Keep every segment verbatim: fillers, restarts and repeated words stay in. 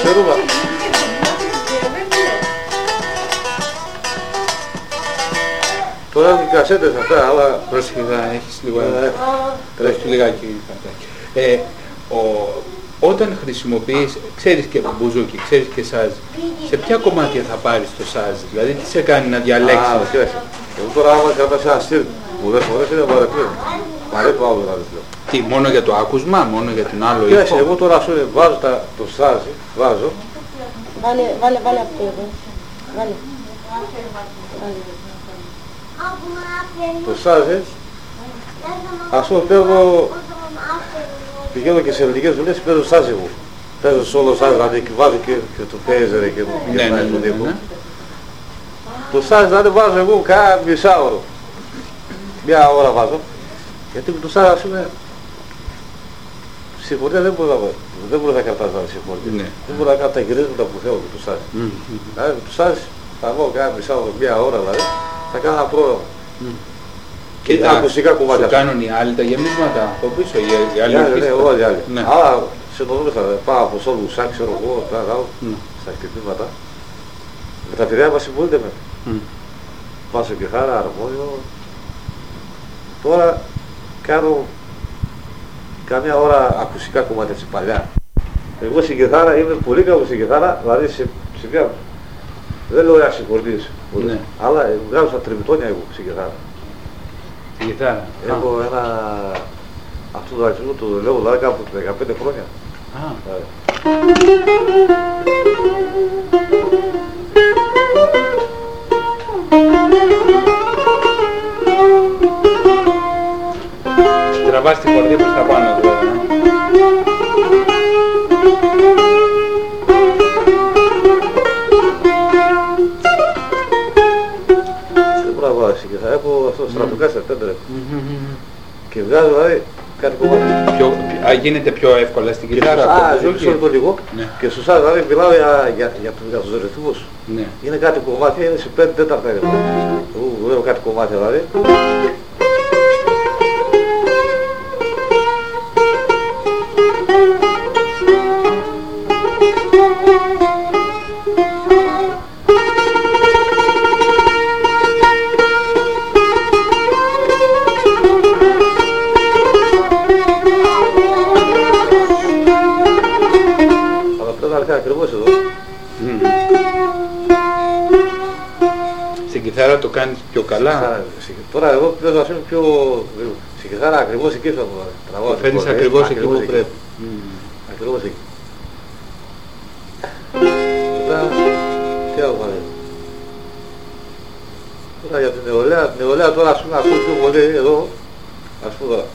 ξέρουμε. Τώρα έχουν οι κασέτες αυτά, αλλά... Πρόσεχε, θα έχεις λίγο... Τρέχει λιγάκι. Ε, ο, όταν χρησιμοποιείς, ξέρεις και μπουζούκι, ξέρεις και σάζ, σε ποια κομμάτια θα πάρεις το σάζ, δηλαδή τι σε κάνει να διαλέξεις? Α, κοίταξε. Εγώ τώρα άμα κρατάς ένα στυλ που δεν φορές είναι βαρετό. Μ' αρέσει το άλλο να δεν λέω. Τι, μόνο για το άκουσμα, μόνο για την άλλο Κοίταξε, ήχο? εγώ τώρα σου βάζω τα, το σάζ, βάζω. Βάλε, βάλε, βάλε αυτό εδώ. Βάλε. Το σάζ, ας πούμε παίρνω, πηγαίνω και σε ελληνικές δουλειές, παίζω σάζ εγώ. Παίζω σόλο σάζ, δηλαδή και βάζω και, και το παίζερε και μου γυρνάει τον ήχο. Το σάζ δηλαδή βάζω εγώ κάνα μισάωρο. Μια ώρα βάζω. Γιατί το σάζ ας πούμε, συμφωνία δεν μπορεί να βάλει. Δεν μπορεί να κρατάς να συμφωνία. Ναι. Δεν μπορεί να κάνει τα γυρίσματα που θέλω με το σάζ. Δηλαδή το σάζ θα βγω κάνα μισάωρο, μια ώρα δηλαδή, θα κάνω ένα πρόγραμμα. Και τα ακουστικά κομμάτια. Σου κάνουν οι άλλοι τα γεμίσματα από πίσω, οι άλλοι Ναι, ναι, όλοι οι άλλοι. Ναι. Αλλά συνοδούμεθα, πάω από σόλου σάκ, ξέρω εγώ, τα γάω, στα χτυπήματα. Με τα παιδιά μας συμβούλεται με. Πάσο και χάρα, αρμόνιο. Τώρα κάνω καμιά ώρα ακουστικά κομμάτια έτσι παλιά. Εγώ στην κιθάρα είμαι πολύ καλό στην κιθάρα, δηλαδή σε, σε μια... Δεν λέω άσχη κορδίες, Ναι. αλλά βγάζω στα τριμητόνια εγώ στην κιθάρα. Τη γιτάρα. Έχω ένα... Αυτό το αριθμό το λέω δηλαδή κάπου δεκαπέντε χρόνια. Α. Τραβάς την κορδί προς τα πάνω δηλαδή. Δεν μπορώ να βάλω και θα έχω αυτό στρατοκά στα τέντρα. Και βγάζω δηλαδή κάτι κομμάτι. Πιο, α, γίνεται πιο εύκολα στην κιθάρα. Α, ζήτω το λίγο. Ναι. Και στους άλλους δηλαδή μιλάω για, για, για, για τους ρυθμούς. Ναι. Είναι κάτι κομμάτια, είναι σε πέντε τέταρτα. Εγώ βλέπω κάτι κομμάτια δηλαδή. Ακριβώς εδώ. Mm. Στην κιθάρα το κάνεις πιο καλά. Τώρα εδώ παίζω ας πούμε πιο... Στην κιθάρα ακριβώς εκεί θα το τραβάω. Το φέρνεις ακριβώς εκεί που πρέπει. Mm. Ακριβώς εκεί. Μετά, τι άλλο πάλι. Τώρα για την νεολαία, την νεολαία τώρα ας πούμε ακούω πιο πολύ εδώ, ας πούμε τώρα.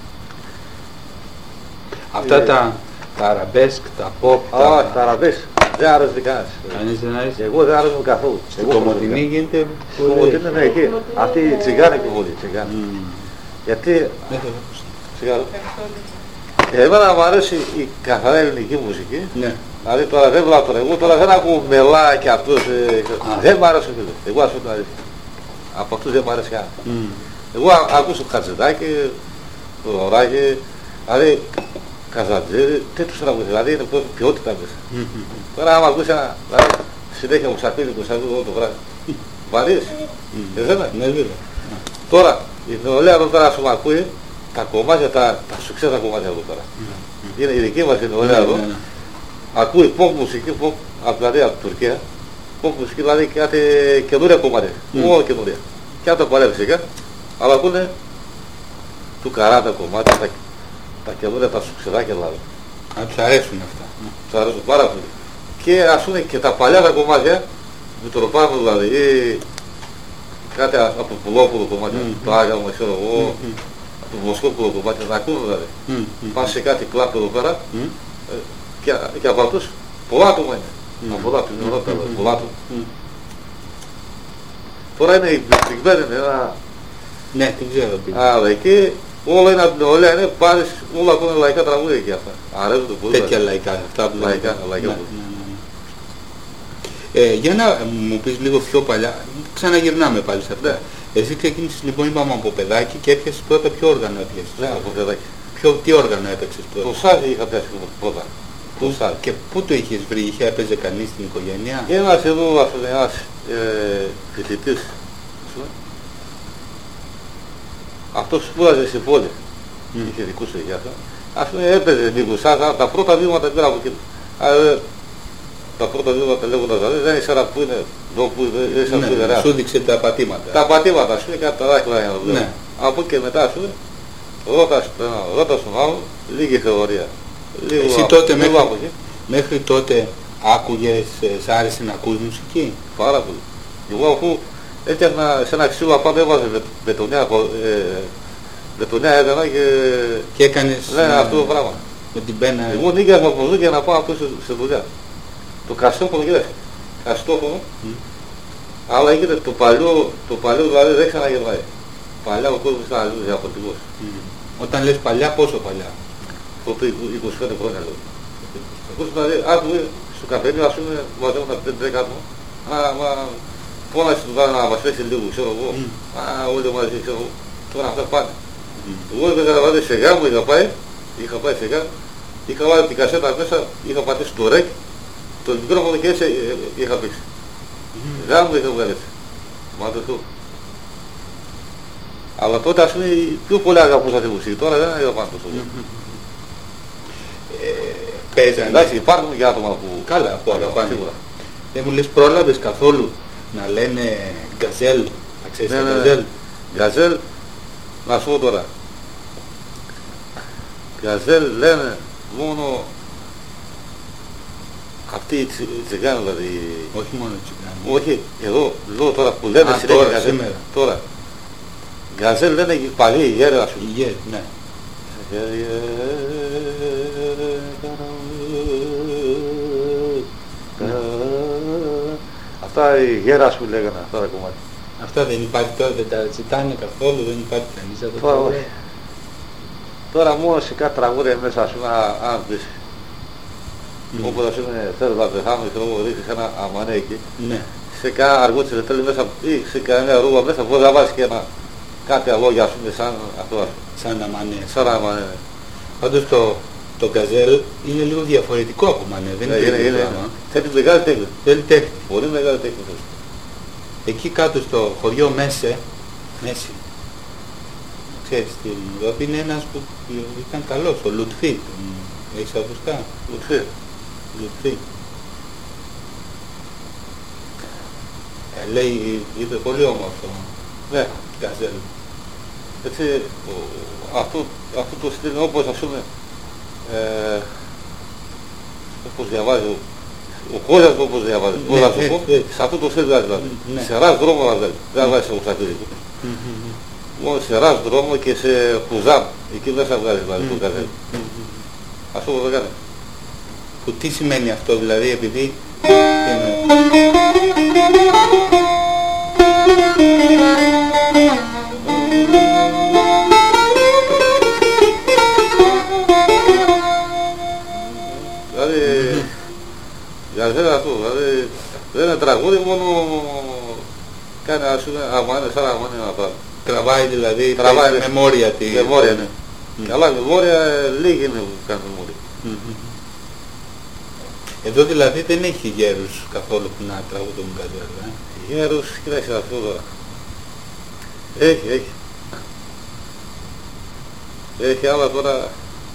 Αυτά τα... Τα αραβέσκ, τα pop, τα... Όχι, τα αραβέσκ. Δεν άρεσε κανένας. Κανείς δεν άρεσε. Εγώ δεν άρεσε καθόλου. Στην Κομοτηνή γίνεται... Στην Κομοτηνή είναι εκεί. Αυτή η τσιγάνικη πολύ, τσιγάνικη. Γιατί... Τσιγάρο. Εμένα μου αρέσει η καθαρά ελληνική μουσική. Ναι. Δηλαδή τώρα δεν βλέπω τώρα. Εγώ τώρα δεν ακούω μελά και αυτούς. Δεν μου άρεσε φίλε. Εγώ ας πω την αλήθεια. Από αυτούς δεν μου άρεσε κανένα. Εγώ ακούσω το Χατζηδάκι, το Ροράκι, δηλαδή Καζαντζέρι, τέτοιους τραγούδες, δηλαδή είναι ποιότητα μέσα. Τώρα άμα ακούσει ένα, δηλαδή συνέχεια μου σαπίλει, μου σαπίλει όλο το βράδυ. Βαρύς, εσένα. Ναι, βέβαια. Τώρα, η νεολαία εδώ τώρα σου ακούει τα κομμάτια, τα, τα σουξέτα κομμάτια εδώ τώρα. Είναι η δική μας η νεολαία εδώ. Ακούει pop μουσική, pop, δηλαδή από την Τουρκία, pop μουσική, δηλαδή κάτι καινούρια κομμάτια, μόνο καινούρια. Και αν το παλεύει σιγά, αλλά ακούνε του καράτα κομμάτια, τα, τα καινούρια, τα σουξεδάκια δηλαδή. Α, τους αρέσουν αυτά. Τους αρέσουν πάρα πολύ. Και ας πούμε και τα παλιά τα κομμάτια, με το ροπάνο δηλαδή, ή κάτι από Πουλόπουλο κομμάτια, mm-hmm. το Άγαλμα, ξέρω εγώ, mm-hmm. από το Βοσκόπουλο κομμάτια, να ακούνε δηλαδή. Mm-hmm. Πάνε σε κάτι κλάπ εδώ πέρα, mm-hmm. ε, και, και από αυτούς πολλά άτομα είναι. Mm-hmm. Από πολλά άτομα, mm-hmm. πολλά άτομα. Mm-hmm. Τώρα είναι η Big Band, είναι ένα... Ναι, την ξέρω. Αλλά εκεί όλα είναι από την νεολαία, είναι πάρεις, όλα ακούνε λαϊκά τραγούδια εκεί αυτά. Αρέσουν το πολύ. Τέτοια λαϊκά, αυτά που λαϊκά, λαϊκά. Ναι, ναι, ναι. Ε, για να μου πεις λίγο πιο παλιά, ξαναγυρνάμε πάλι σε αυτά. Ναι. Εσύ ξεκίνησες λοιπόν, είπαμε από παιδάκι και έπιασες πρώτα ποιο όργανο έπιασες. Ναι, από παιδάκι. Ποιο, τι όργανο έπαιξες πρώτα. Το σάζι είχα πιάσει πρώτα. το στάζ. Και πού το είχες βρει, είχε έπαιζε κανείς στην οικογένεια? Και ένας εδώ, ας πούμε, ένας ε, φοιτητής, αυτός σπούδαζε στην πόλη, mm. είχε δικούς του για αυτό. Ας πούμε έπαιζε λίγο σαν τα πρώτα βήματα πέρα από εκεί. Αλλά τα πρώτα βήματα λέγοντας δηλαδή δεν ήξερα που είναι, εδώ που είναι, ναι, σου δείξε τα πατήματα. Τα πατήματα, ας πούμε, κάτι τα δάχτυλα για να βλέπω. Ναι. Από εκεί και μετά, ας πούμε, ρώτα στον άλλο, λίγη θεωρία. Λίγο εσύ από, τότε λίγο μέχρι, από εκεί. μέχρι τότε άκουγες, σ' άρεσε να ακούς μουσική? Πάρα πολύ. Εγώ αφού έφτιαχνα σε ένα ξύλο απάνω έβαζε μπετονιά, μπετονιά έδαινα και... Και έκανες... Ναι, ναι, αυτό το πράγμα. Με την πένα... Εγώ νίκιαζα από εδώ για να πάω αυτό σε δουλειά. Το καστόφωνο, κοίταξε. Καστόφωνο, mm. αλλά έγινε το παλιό, το παλιό δηλαδή δεν ξαναγερνάει. Παλιά ο κόσμος ήταν αλλιώς διαφορετικός. Mm. Όταν λες παλιά, πόσο παλιά? Τότε είκοσι πέντε χρόνια λέω. Ακούς δηλαδή, άκουγε στο καφενείο, ας πούμε, μαζεύονταν πέντε δέκα άτομα. Α, μα, πόνασε του να μας πέσει λίγο, ξέρω εγώ. Mm. Α, όλοι μαζί, ξέρω εγώ. Τώρα αυτά πάνε. Mm. Εγώ έπαιζα δηλαδή σε γάμο, είχα πάει, είχα πάει σε γάμο, είχα βάλει την κασέτα μέσα, είχα πατήσει το ρεκ, το μικρόφωνο και έτσι ε, είχα πήξει. Mm. Γάμο είχα βγάλει έτσι. Μα το του. Αλλά τότε ας πούμε πιο πολύ αγαπούσα τη μουσική, τώρα δεν είναι πάνω τόσο. Παίζανε. Εντάξει, υπάρχουν και άτομα που... Καλά, που αγαπάνε. Σίγουρα. Δεν μου λες πρόλαβες καθόλου να λένε γκαζέλ, να ξέρεις ναι, ναι, ναι, γκαζέλ? Γκαζέλ, να σου πω τώρα. Γκαζέλ λένε μόνο αυτοί οι τσιγκάνοι δηλαδή. Όχι μόνο οι τσιγκάνοι. Όχι, εδώ λέω τώρα που λένε α, συνέχεια τώρα, γκαζέλ. σήμερα. Τώρα. Γκαζέλ λένε οι παλιοί γέροι ας πούμε. Οι γέροι, ναι. Αυτά οι γέρας που λέγανε αυτά τα κομμάτια. Αυτά δεν υπάρχει τώρα, δεν τα ζητάνε καθόλου, δεν υπάρχει κανείς να το τώρα, τώρα μόνο σε κάτι τραγούδια μέσα ας πούμε αν πεις mm. όπως ας πούμε θέλω να πεθάνω και θέλω να ρίξεις ένα αμανέκι ναι. σε κάνα αργότσι δεν θέλει μέσα ή σε καμία ρούβα μέσα μπορεί να βάζεις και ένα κάτι αλόγια ας πούμε σαν αυτό ας πούμε. Σαν αμανέ. Σαν αμανέ. Πάντως το, το γκαζέλ είναι λίγο διαφορετικό από μανέ, δεν είναι, είναι, είναι, είναι. Θέλει μεγάλη τέχνη. Θέλει τέχνη. Πολύ μεγάλη τέχνη. Εκεί κάτω στο χωριό Μέσε, Μέση, ξέρεις τι, δηλαδή είναι ένας που ήταν καλός, ο Λουτφί, έχεις ακουστά? Λουτφί. Λουτφί. Ε, λέει, είπε πολύ όμορφο. Ναι. Γκαζέλ. Έτσι, αυτό, αυτό το στυλ όπως ας πούμε, ε, όπως διαβάζει, ο Κόζας όπως διαβάζει, πώς να σου πω, σε αυτό το στυλ δηλαδή, σε ρας δρόμο να βγάλει, δεν βγάζει σε ουστατήρικο. Μόνο σε ρας δρόμο και σε Χουζάμ, εκεί μέσα βγάζει δηλαδή το Γκαζέλ. Αυτό το κάνει. Που τι σημαίνει αυτό δηλαδή, επειδή δηλαδή, για σένα αυτό, δηλαδή δεν είναι τραγούδι, μόνο κάνει ας πούμε αμάνε, σαν αμάνε να πάρει. Τραβάει δηλαδή, τραβάει με μέμορια τη... Μεμόρια, ναι. Mm. Αλλά μεμόρια λίγοι είναι που κάνουν μεμόρια. Mm-hmm. Εδώ δηλαδή δεν έχει γέρους καθόλου που να τραγουδούν γκαζέλ, ε? Γέρους, κοίταξε αυτό τώρα. Έχει, έχει. Έχει άλλα τώρα...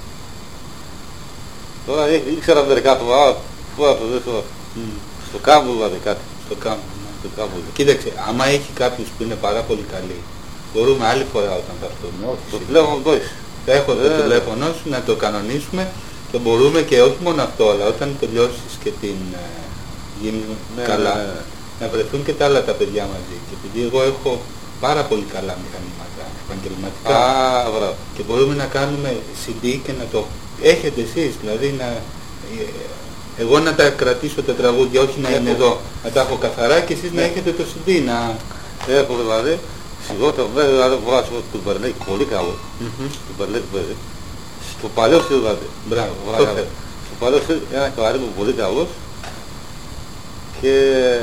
Τώρα έχει, ήξερα μερικά του, αλλά πού να το δεις τώρα. Mm. Στο κάμπο δηλαδή κάτι. Στο κάμπο, ναι. Στο κάμπο. Κοίταξε, άμα έχει κάποιους που είναι πάρα πολύ καλοί, μπορούμε άλλη φορά όταν θα έρθουμε. Το τηλέφωνο το έχεις. Θα έχω το ε, τηλέφωνο σου να το κανονίσουμε και μπορούμε και όχι μόνο αυτό, αλλά όταν τελειώσεις και την ε, γίνει ναι, καλά, ναι, ναι. να βρεθούν και τα άλλα τα παιδιά μαζί. Και επειδή εγώ έχω πάρα πολύ καλά μηχανήματα επαγγελματικά ah, και μπορούμε να κάνουμε σι ντι και να το έχετε εσείς, δηλαδή να, ε, εγώ να τα κρατήσω τα τραγούδια, όχι να έχω. Είναι εδώ, να τα έχω καθαρά και εσείς ναι. να έχετε το σι ντι. Να... Έχω δηλαδή, σιγότερο, δηλαδή μπορώ να σου πω του Μπερλέκ πολύ καλό, του Μπερλέκ παίζει. Στο παλιό στυλ δηλαδή. Μπράβο, στο παλιό στυλ ένα κλαρί μου πολύ καλός και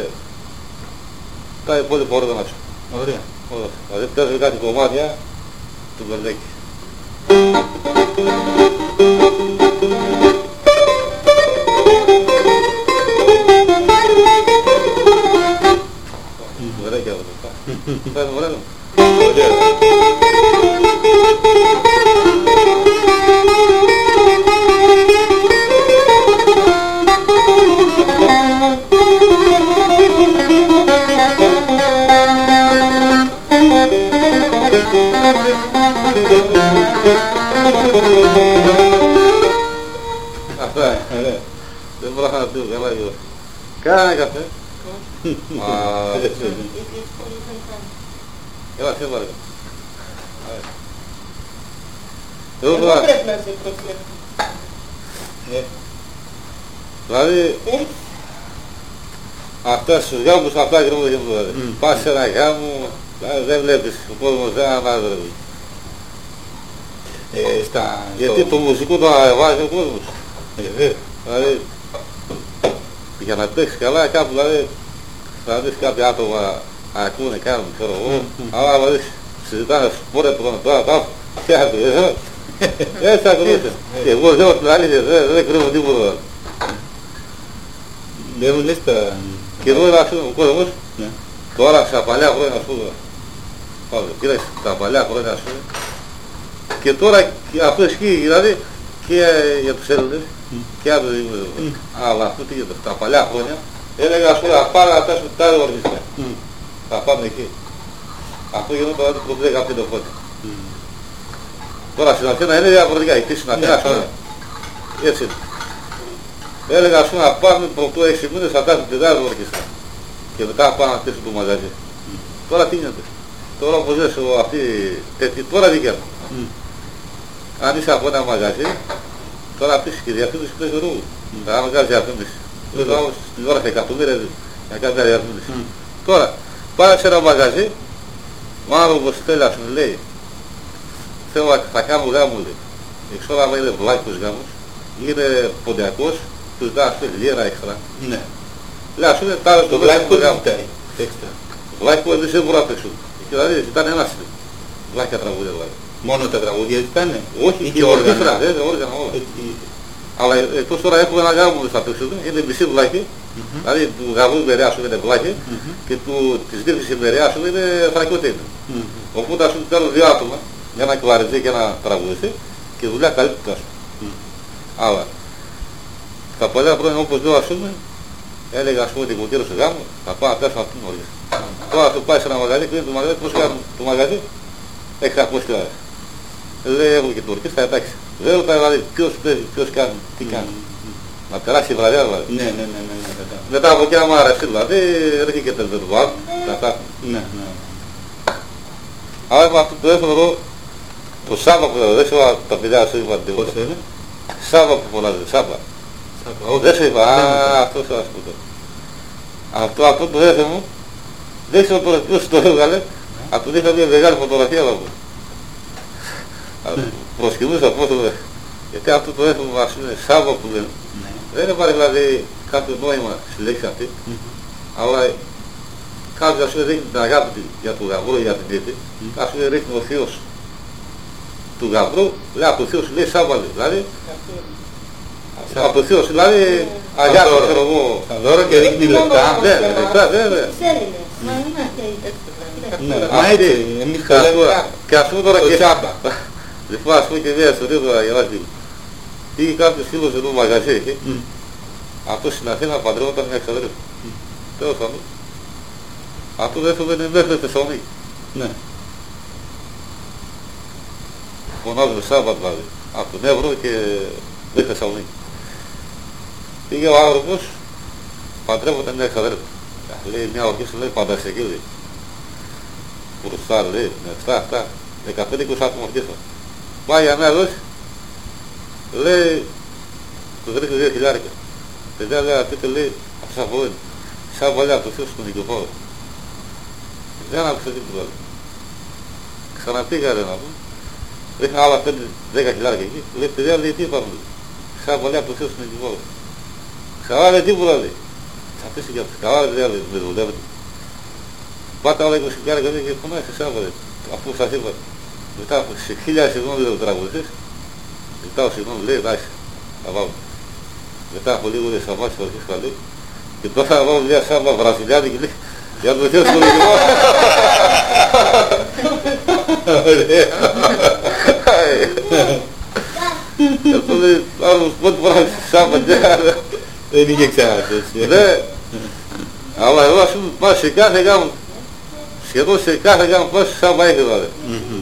τα υπόλοιπα όργανα σου. Ωραία. Δηλαδή παίζουν κάτι κομμάτια του Μπερλέκ. Φέρνει ωραίο. Ωραία. Αυτά, ωραία. Δεν μπορώ να πει καλά Γιώργο. Κάνε καφέ. Μα, έλα, σε παρακαλώ. Εγώ Εγώ τώρα, πρέπει να σε προσέχω. δηλαδή, αυτά στους γάμους αυτά γίνονται και δηλαδή. Πας σε ένα γάμο, δηλαδή δεν βλέπεις ο κόσμος δεν ανάδρευει. Ε, στα, Γιατί στο- το μουσικό το ανεβάζει ο κόσμος. Ε, Δηλαδή, για να παίξεις καλά κάπου, δηλαδή, θα δεις κάποια άτομα ακούνε, κάνουν, ξέρω εγώ, αλλά δηλαδή συζητάνε σπόρια που τον τώρα, τώρα, πια του, ε, έτσι θα ακολουθήσει. Και εγώ λέω την αλήθεια, δεν δεν κρύβω τίποτα. δεν μου λες τα... Και εδώ είναι ο κόσμος, Ναι. τώρα στα παλιά χρόνια, ας πούμε, πάμε, κοίταξε, τα παλιά χρόνια, ας πούμε, και τώρα και αυτό ισχύει, δηλαδή, και για τους Έλληνες, και για τους Δήμους. Αλλά αυτό τι γίνεται, τα παλιά χρόνια, έλεγα, ας πούμε, θα πάμε να πέσουμε τα άλλη ορκιστά. Μμ. Θα πάμε εκεί. Αυτό γινόταν το δεκαπέντε χρόνια. Τώρα στην Αθήνα είναι διαφορετικά, εκεί στην Αθήνα, ας πούμε, έτσι είναι. Έλεγα, ας πούμε, να πάμε πρωτού έξι μήνες θα πέσουμε την άλλη ορκιστά. Και μετά θα πάμε να χτίσουμε το μαγαζί. Τώρα τι γίνεται. Τώρα όπως λες, ο- αυτή, τέτοι, τώρα τι κάνουν. Μμ. Αν είσαι από ένα μαγαζί, τώρα αυτής και διαφήμιση παίζει ρόλο. Θα κάνεις διαφήμιση. Βέβαια. Τώρα στην ώρα θα εκατομμύρια να κάνει μια διαφήμιση. Μμ. Τώρα, πάει σε ένα μαγαζί, ο άνθρωπος θέλει, ας πούμε, λέει, θέλω να θα κάνω γάμο, λέει. Ξέρω άμα είναι βλάκος γάμος, είναι ποντιακός, του ζητά, ας πούμε, λίρα έξτρα. Ναι. Λέει, ας πούμε, τάδε Το το βλάκο βλάκο δεν γάμο. ζητάει. Έξτρα. Βλάκο εμείς δεν μπορούμε να παίξουμε. Και δηλαδή ζητάνε ένα στυλ. Βλάκια τραγούδια δηλαδή. Μόνο τα τραγούδια ζητάνε. Όχι, Ή και ορκίστρα, δεν είναι όργανα όλα. Εκεί. Αλλά εκτός τώρα έχουμε ένα γάμο που θα παίξουμε, είναι μισή βλάκη, Μμμ. δηλαδή του γαμού η μεριά σου είναι βλάκη Μμμ. και του, της δίρτης η μεριά σου είναι φρακιωτίνη. Μμμ. Οπότε ας πούμε κάνουν δύο άτομα, για ένα κλαριτζί και ένα τραγουδιστή και δουλειά καλύπτει ας πούμε. Μμ. Αλλά τα παλιά χρόνια όπως λέω ας πούμε, έλεγα ας πούμε την κουτήρα στο γάμο, θα πάω να πέσω αυτήν νωρίς. Τώρα σου πάει σε ένα μαγαζί, κλείνει το μαγαζί, πώς κάνουν το μαγαζί, εξακόσιες χιλιάδες. Λέει έχω και το ορκίστα, εντάξει. Δεν ρωτάει δηλαδή ποιος παίζει, ποιος κάνει, τι κάνει. Να περάσει η βραδιά δηλαδή. Ναι, ναι, ναι, ναι, ναι, ναι. Μετά από εκεί άμα αρέσει δηλαδή, έρχεται και το βάρ, τα τα. Ναι, ναι. Αλλά με αυτό το έφερε εδώ, το Σάββα που δεν ξέρω τα παιδιά σου είπαν Πώς τίποτα. είναι? Σάββα που φωνάζει, Σάββα. Σάββα, όχι. Δεν σου είπα, Δεν μου α, είπα. αυτό σου ας πούμε. Αυτό, αυτό το έφερε μου, δεν ξέρω τώρα ποιος το έβγαλε, αλλά του είχα μια μεγάλη φωτογραφία από μου. Προσκυνούσα πόσο με. Γιατί αυτό το έφερε μου, ας πούμε, Σάββα που λένε. Ναι. Δεν υπάρχει δηλαδή κάποιο νόημα στη λέξη αυτή, Μμ. αλλά κάποιος ας πούμε δείχνει την αγάπη του για τον γαμπρό ή για την τύχη, Μμ. ας πούμε ρίχνει ο θείος του γαμπρού, λέει από το θείος λέει Σάββαλη, δηλαδή από το θείος δηλαδή αγάπη, δώρο. ξέρω εγώ. Σαν δώρο και ρίχνει λεπτά. Ναι, ναι, λεπτά, βέβαια. Τους Έλληνες. Μα είναι και Ναι, έτσι. μα έτσι, εμείς Και το ας λέμε πούμε- κάπου. Και ας πούμε τώρα Το και τσάμπα. λοιπόν ας πούμε και μια ιστορία τώρα για να δει. Πήγε κάποιος φίλος εδώ μαγαζί εκεί, Μμ. αυτό στην Αθήνα παντρεύονταν μια εξαδέρφη. Τέλος πάντων. Αυτό δεν έφευγε μέχρι τη Θεσσαλονίκη. Ναι. Φωνάζουν Σάββατο δηλαδή. Από τον Εύρο και μέχρι Θεσσαλονίκη. Πήγε ο άνθρωπος, παντρεύονταν μια εξαδέρφη. Λέει μια ορκίστα λέει φανταστική λέει. Μπροστά λέει, με αυτά, αυτά. δεκαπέντε είκοσι άτομα ορκίστα. Πάει για μια δόση. Λέει, τους ρίχνει δύο χιλιάρικα. Παιδιά λέει, πείτε λέει, αυτός από είναι. Σαν παλιά από το θείο στον Νικηφόρο. Δεν άκουσα τίποτα. Ξαναπήγα ρε να πούμε. Ρίχνα άλλα πέντε δέκα χιλιάρικα εκεί. Λέει, παιδιά λέει, τι είπαμε. Σαν παλιά από το θείο στον Νικηφόρο. Ξανά λέει τίποτα λέει. Θα αφήσει και αυτός. Καλά παιδιά λέει, με δουλεύετε. Πάτε άλλα είκοσι χιλιάρικα λέει και φωνάει σε Σάββα λέει. Αφού σας είπα. Μετά σε χίλια συγγνώμη λέει ο τραγουδιστής. Ζητάω συγγνώμη, λέει, εντάξει, θα πάμε. Μετά από λίγο λέει, σταμάτησε ο ορκής καλή. Και τώρα θα βάλω μια Σάββα βραζιλιάνικη, λέει, Για το θεό στο λογικό. Αυτό λέει, άλλος πότε φορά Σάββατια δεν είχε ξανά έτσι. Ναι, αλλά εγώ ας πούμε πάω σε κάθε γάμο, σχεδόν σε κάθε γάμο πάω σε Σάββα έκδομα.